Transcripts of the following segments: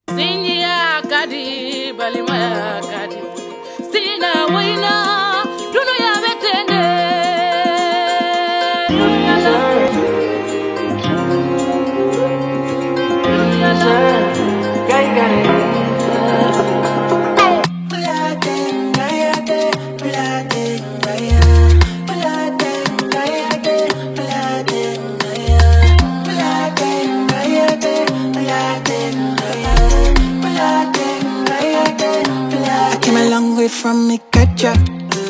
Sinya kadi balimaya kadi sina wina duno ya betende from me catch up.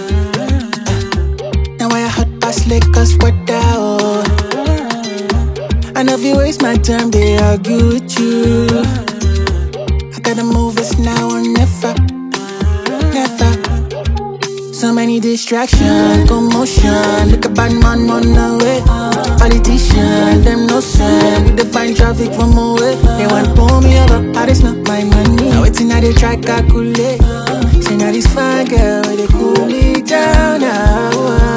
Now I hot past Lakers weather. Oh. I know if you waste my time, they argue with you. I gotta move, it's now or never, never. So many distractions, commotion. Look a bad man on the way. Politician, them no sun. We define traffic from away. They want to pull me over, but it's not my money. Now it's in how they try calculate. See now this fine girl, they cool me down now.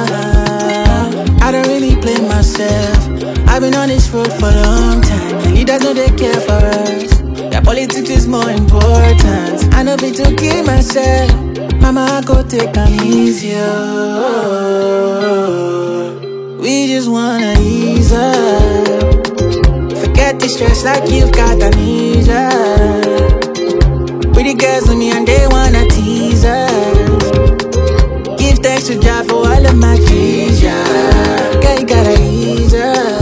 I don't really blame myself. I've been on this road for a long time. And leaders know they care for us. Yeah, politics is more important. I know it to keep myself. Mama, I go take am easier. We just wanna ease up. Forget the stress like you've got amnesia. Pretty girls with me and they wanna tease us. Give thanks to God for all of my trees, yeah. Girl, you gotta ease up.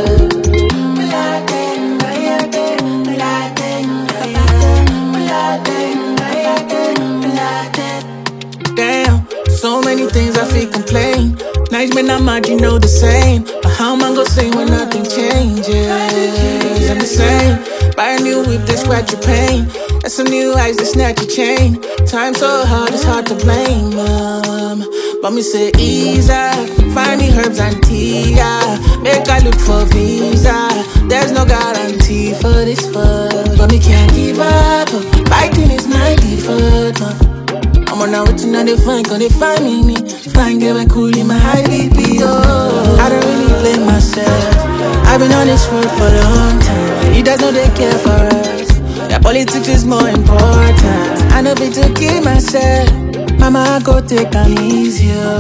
Damn, so many things I feel complain. Nice men I'm mad, you know the same. But how am I gonna say when nothing changes? I'm the same. Buy a new whip, they scratch your pain. And some new eyes, they snatch your chain. Time so hard, it's hard to blame them. But me say ease up. Find me herbs and tea, yeah. Make I look for visa. There's no guarantee for this fuck. But me can't give up. Fighting is my default, I'm on now waiting on the fun, cause they find me. Fine girl and cool in my high BP, oh. I don't really blame myself. I've been on this road for a long time. Leaders know they care for us. Yeah, politics is more important. I know it to keep myself. Mama, I go take am easier.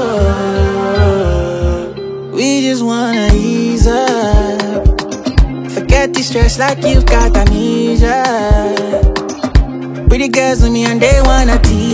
We just wanna ease up. Forget the stress like you've got amnesia. Pretty girls with me and they wanna tease.